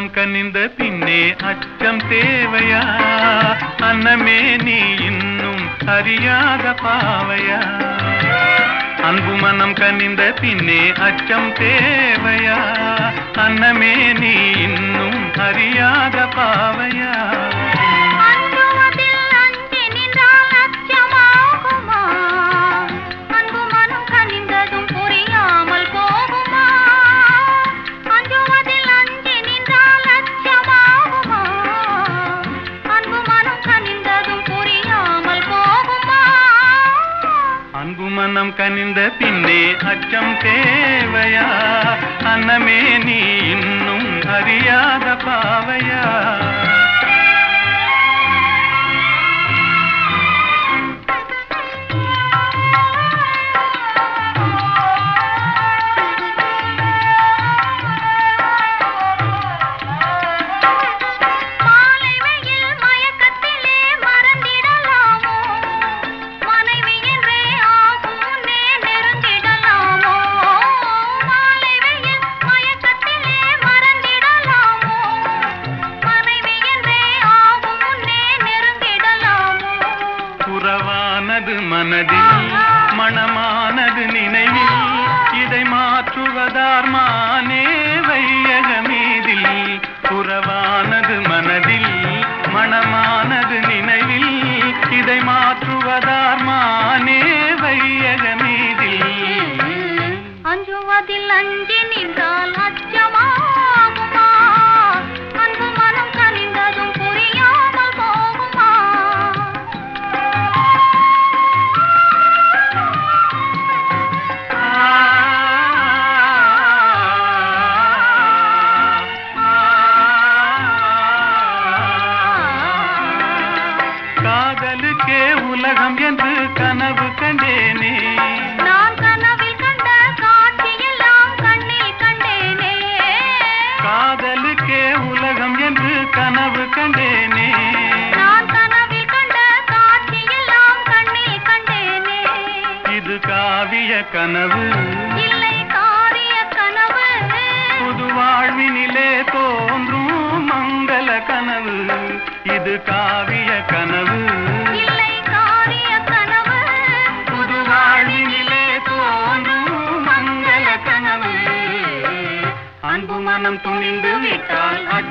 மனம் கனிந்த பின்னே அச்சம் தேவையா? அன்னமே நீ இன்னும் அறியாத பாவையா? அன்பு மனம் கனிந்த பின்னே அச்சம் தேவையா? அன்னமே நீ இன்னும் அறியாத பாவையா? அன்பு மனம் கனிந்த பின்னே அச்சம் தேவையா? அன்னமே நீ இன்னும் அறியாத பாவையா? உறவானது மனதில், மணமானது நினைவில், இதை மாற்றுவதார் மானே வையகமீதில். உறவானது மனதில், மணமானது நினைவில், இதை மாற்றுவதார் மானே வையகமீதில். அஞ்சுவதில் அஞ்சி நின்றால் அச்சமாகுமா? அன்பு மனம் கனிந்ததும் புரியாமல் போகுமா? காதலுக்கே உலகம் என்று கனவு கண்டேனே, நான் கனவில் கண்ட காட்சியெல்லாம் கண்ணில் கண்டேனே. காதலுக்கே உலகம் என்று கனவு கண்டேனே, நான் கனவில் கண்ட காட்சியெல்லாம் கண்ணில் கண்டேனே. இது காவிய கனவு இல்லை காரிய கனவு, புது வாழ்வினிலே தோன்றும் மங்கள கனவு. இது காவிய கனவு இல்லை காரிய கனவு, புது வாழ்வினிலே தோன்றும் மங்கள கனவு. அன்பு மனம் துணிந்து விட்டால்